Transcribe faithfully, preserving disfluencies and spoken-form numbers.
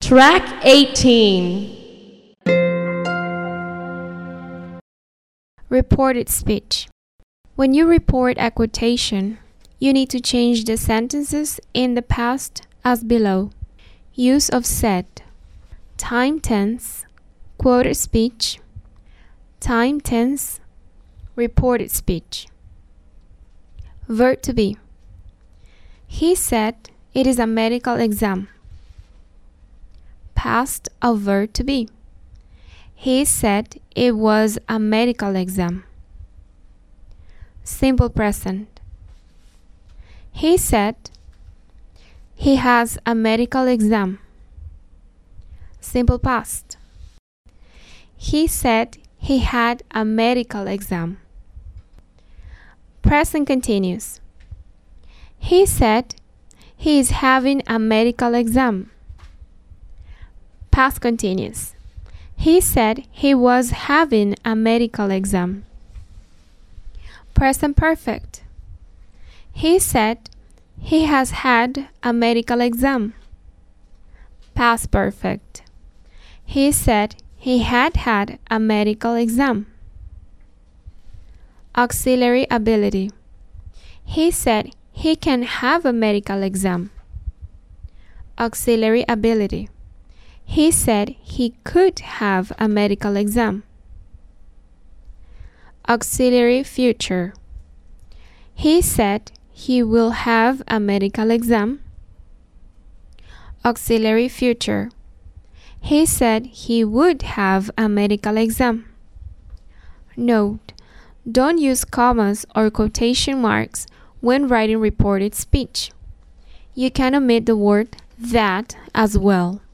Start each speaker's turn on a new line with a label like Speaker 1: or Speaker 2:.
Speaker 1: Track eighteen.
Speaker 2: Reported speech. When you report a quotation, you need to change the sentences in the past as below. Use of said, time tense, quoted speech, time tense, reported speech. Verb to be. He said it is a medical exam. Past of verb to be. He said it was a medical exam. Simple present. He said he has a medical exam. Simple past. He said he had a medical exam. Present continuous. He said he is having a medical exam. Past continuous. He said he was having a medical exam. Present perfect. He said he has had a medical exam. Past perfect. He said he had had a medical exam. Auxiliary ability. He said he can have a medical exam. Auxiliary ability. He said he could have a medical exam. Auxiliary future. He said he will have a medical exam. Auxiliary future. He said he would have a medical exam. Note: don't use commas or quotation marks when writing reported speech. You can omit the word that as well.